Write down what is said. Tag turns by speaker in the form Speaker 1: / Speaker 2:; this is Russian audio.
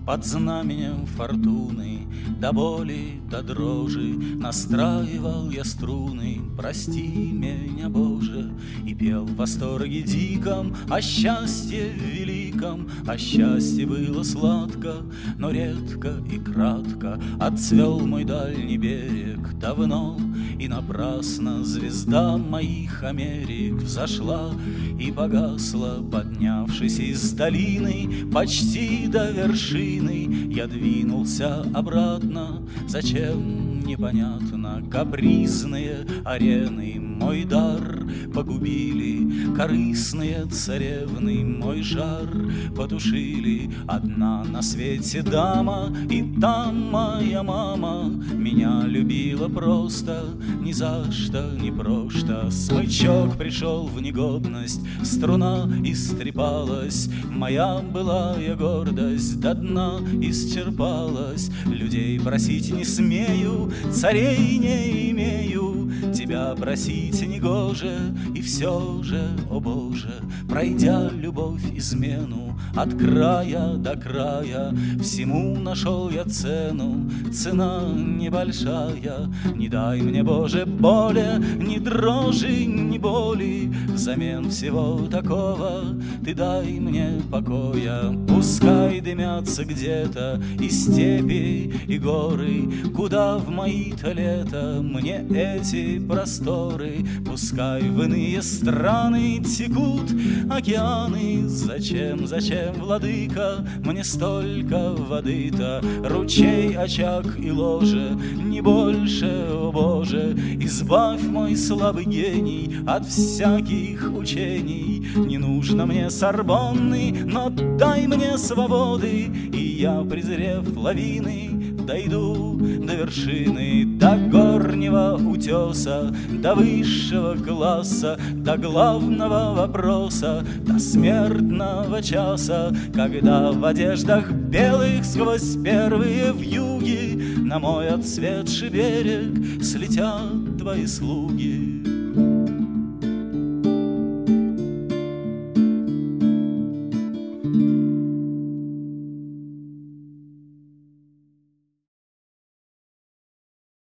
Speaker 1: Под знаменем фортуны, до боли, до дрожи настраивал я струны. Прости меня, Боже, и пел в восторге диком о счастье великом. А счастье было сладко, но редко и кратко. Отцвел мой дальний берег давно и напрасно. Звезда моих Америк взошла и погасла, поднявшись из долины почти до вершины. Я двинулся обратно, зачем, непонятно. Капризные арены мой дар погубили, корыстные царевны мой жар потушили. Одна на свете дама, и там моя мама меня любила просто, ни за что, ни прошто. Смычок пришел в негодность, струна истрепалась, моя былая гордость до дна исчерпалась. Людей просить не смею, царей не имею, тебя просить негоже. И все же, о Боже, пройдя любовь измену от края до края, всему нашел я цену, цена небольшая. Не дай мне, Боже, боли, ни дрожи, ни боли, взамен всего такого ты дай мне покоя. Пускай дымятся где-то и степи, и горы, куда в мои-то лета мне эти просторы. Пускай в иные страны текут океаны. Зачем, зачем, владыка, мне столько воды-то? Ручей, очаг и ложе, не больше, о Боже. Избавь мой слабый гений от всяких учений. Не нужно мне Сорбонны, но дай мне свободы, и я, презрев лавины, дойду до вершины, до горнего утеса, до высшего класса, до главного вопроса, до смертного часа, когда в одеждах белых сквозь первые вьюги на мой отцветший берег слетят твои слуги.